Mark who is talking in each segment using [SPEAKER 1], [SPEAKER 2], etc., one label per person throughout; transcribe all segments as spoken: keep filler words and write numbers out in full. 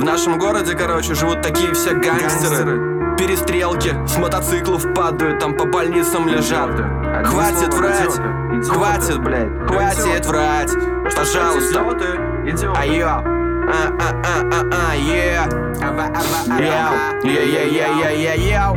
[SPEAKER 1] В нашем городе, короче, живут такие все гангстеры. Перестрелки, с мотоциклов падают, там по больницам лежат. Хватит врать, хватит, блядь, хватит врать, пожалуйста. Айо, а-а-а-а-а, е Йоу, е-е-е-е-е-йоу.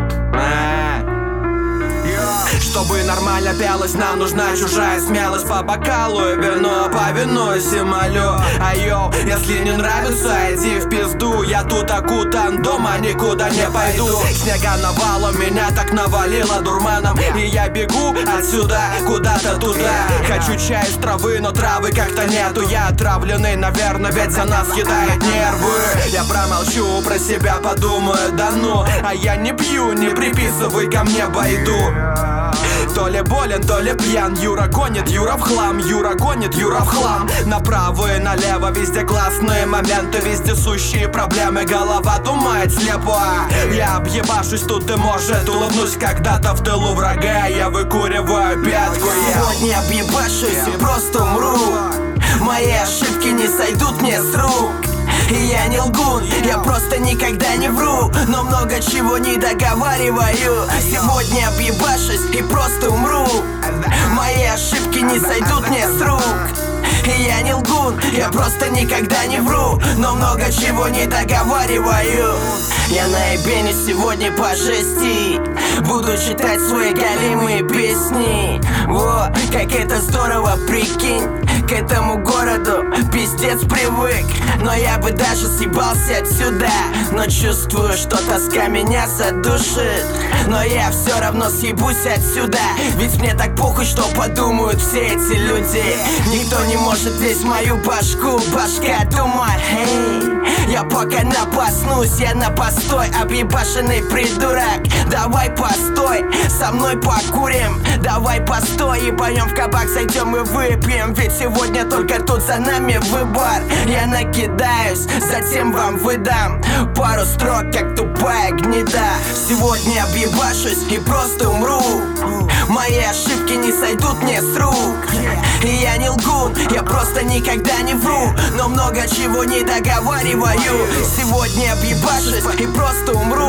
[SPEAKER 1] Чтобы нормально пялась, нам нужна чужая смелость. По бокалу и вино, повинуюсь и молю. Айо, если не нравится, иди в пизду. Я тут окутан, дома никуда не пойду. Снега навалом, меня так навалило дурманом. И я бегу отсюда, куда-то туда. Хочу чай из травы, но травы как-то нету. Я отравленный, наверное, ведь за нас съедает нервы. Я промолчу, про себя подумаю, да ну. А я не пью, не приписывай ко мне байду. То ли болен, то ли пьян. Юра гонит, Юра в хлам. Юра гонит, Юра в хлам. Направо и налево, везде классные моменты, везде сущие проблемы. Голова думает слепо. Я объебашусь тут и может улыбнусь когда-то в тылу врага. Я выкуриваю пятку.
[SPEAKER 2] Сегодня объебашусь и просто умру. Мои ошибки не сойдут мне с рук. И я не лгун, я просто никогда не вру, но много чего не договариваю. Сегодня объебашусь и просто умру. Мои ошибки не сойдут мне с рук. И я не лгун, я просто никогда не вру, но много чего не договариваю. Я на эбене сегодня по жести. Буду читать свои голимые песни. Во, как это здорово, прикинь. К этому городу пиздец привык. Но я бы даже съебался отсюда. Но чувствую, что тоска меня задушит. Но я все равно съебусь отсюда. Ведь мне так похуй, что подумают все эти люди. Никто не может весь мою башку. Башка думает, эй, я пока напаснусь, я на постой. Объебашенный придурок, давай постой, со мной покурим. Давай постой и пойдем в кабак, зайдем и выпьем. Ведь сегодня только тут за нами выбор. Я накидаюсь, затем вам выдам пару строк, как тупая гнида. Сегодня объебашусь и просто умру. Мои ошибки не сойдут мне с рук. И я не лгун, я просто никогда не вру, но много чего не договариваю. Сегодня объебашусь и просто умру.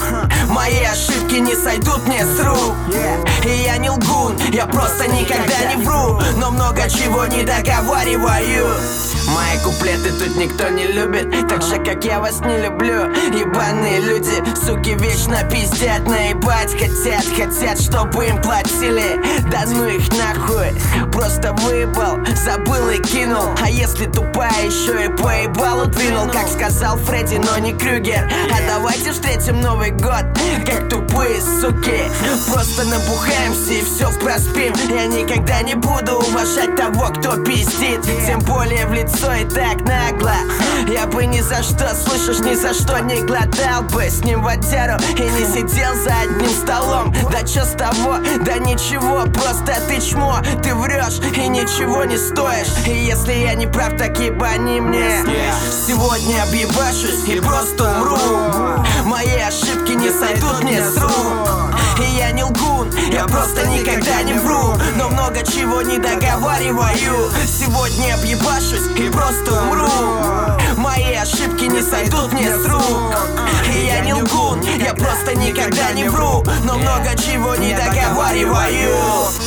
[SPEAKER 2] Мои ошибки не сойдут мне с рук. И я не лгун, я просто никогда не вру, но много чего не договариваю. Мои куплеты тут никто не любит, так же как я вас не люблю. Ебаные люди, суки, вечно пиздят, наебать хотят. Хотят, чтобы им платили, да ну их нахуй. Просто выебал, забыл и кинул. А если тупая, еще и поебалу двинул. Как сказал Фредди, но не Крюгер. А давайте встретим Новый год, как тупые суки. Просто набухаемся и все проспим. Я никогда не буду уважать того, кто пиздит, тем более в лицо и так нагло. Я бы ни за что, слышишь, ни за что не глотал бы с ним водяру и не сидел за одним столом. Да чё с того, да ничего, просто ты чмо. Ты врешь и ничего не стоишь. И если я не прав, так ебани мне. Сегодня объебашусь и просто умру. Мои ошибки не сойдут мне с рук. И я не лгун, я просто никогда не вру, но много чего не договариваю. Сегодня объебашусь и просто умру. Мои ошибки не сойдут мне с рук. И я не лгун, я просто никогда не вру, но много чего не договариваю.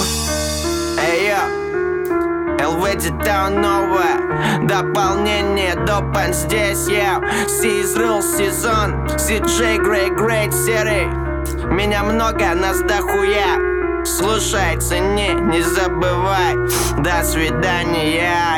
[SPEAKER 2] Эй, эл ви Таун новое дополнение, допан здесь, я Сиз Рул сезон, Си Джей Грей Грейт серый. Меня много, нас дохуя. Слушай, цени, не забывай. До свидания.